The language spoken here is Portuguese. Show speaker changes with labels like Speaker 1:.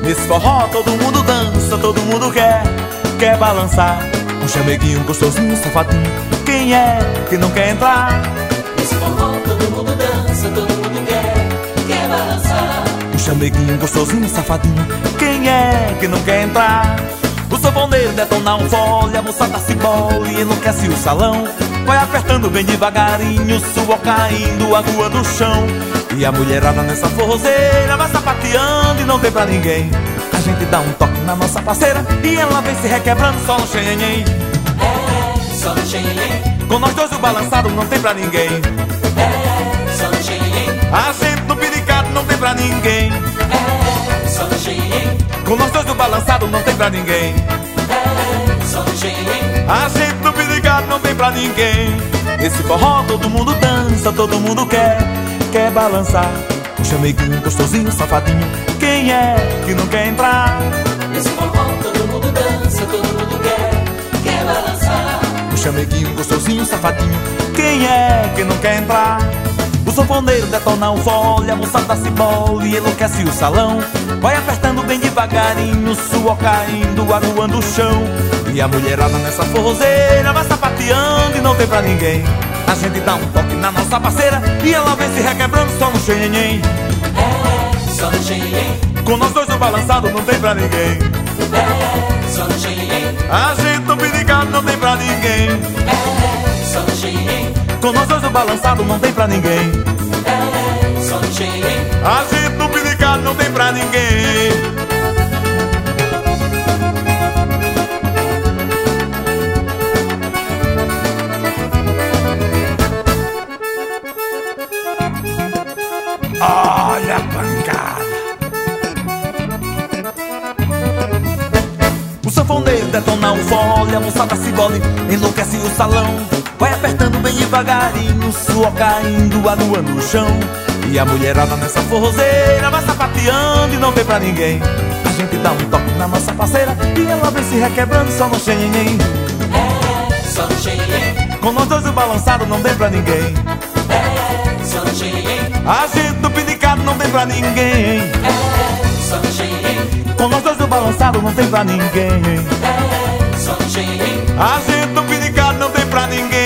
Speaker 1: Nesse forró todo mundo dança, todo mundo quer balançar. Um chameguinho gostosinho, safadinho, quem é que não quer entrar?
Speaker 2: Nesse forró todo mundo dança, todo mundo quer balançar.
Speaker 1: Um chameguinho gostosinho, safadinho, quem é que não quer entrar? O sanfoneiro detona um fole, a moçada se bola e enlouquece o salão. Vai apertando bem devagarinho, suor caindo, água do chão. E a mulherada nessa forrozeira vai sapateando e não tem pra ninguém. A gente dá um toque na nossa parceira e ela vem se requebrando só no xenhenhen.
Speaker 2: É, só no xenhenhen.
Speaker 1: Com nós dois o balançado não tem pra ninguém.
Speaker 2: É, só no xenhenhen.
Speaker 1: A gente no piricado não tem pra ninguém.
Speaker 2: É, só no xenhenhen.
Speaker 1: Com nós dois o balançado não tem pra ninguém.
Speaker 2: É, só no xenhenhen.
Speaker 1: A gente no piricado não tem pra ninguém. Esse forró todo mundo dança, todo mundo quer balançar. Um chameguinho gostosinho, safadinho, quem é que não quer entrar?
Speaker 2: Nesse forró todo mundo dança, todo mundo quer balançar.
Speaker 1: Um chameguinho gostosinho, safadinho, quem é que não quer entrar? O sanfoneiro detona o fole, a moçada se bola e enlouquece o salão. Vai apertando bem devagarinho, suor caindo, aguando o chão. E a mulherada nessa forrozeira vai sapateando e não tem pra ninguém. A gente dá um toque na nossa parceira e ela vem se requebrando só no xenhenhen.
Speaker 2: É, só no xenhenhen.
Speaker 1: Com nós dois o balançado não tem pra ninguém.
Speaker 2: É, só no xenhenhen.
Speaker 1: A gente no piricado não tem pra ninguém.
Speaker 2: É, só no xenhenhen.
Speaker 1: Com nós dois o balançado não tem pra ninguém.
Speaker 2: É, só no xenhenhen.
Speaker 1: A gente no piricado não tem pra ninguém. Olha a pancada. O sanfoneiro detona o fole, a moçada se bole, enlouquece o salão. Vai apertando bem devagarinho, suor caindo, aguando o chão. E a mulherada nessa forrozeira vai sapateando e não tem pra ninguém. A gente dá um toque na nossa parceira e ela vem se requebrando só no xenhenhen.
Speaker 2: É, só no xenhenhen.
Speaker 1: Com nós dois o balançado não tem pra ninguém.
Speaker 2: É, só no xenhenhen.
Speaker 1: A gente no pinicado não tem pra ninguém.
Speaker 2: É, só no xenhenhen.
Speaker 1: Com nós dois o balançado não tem pra ninguém.
Speaker 2: É, só no xenhenhen.
Speaker 1: A gente no pinicado não tem pra ninguém.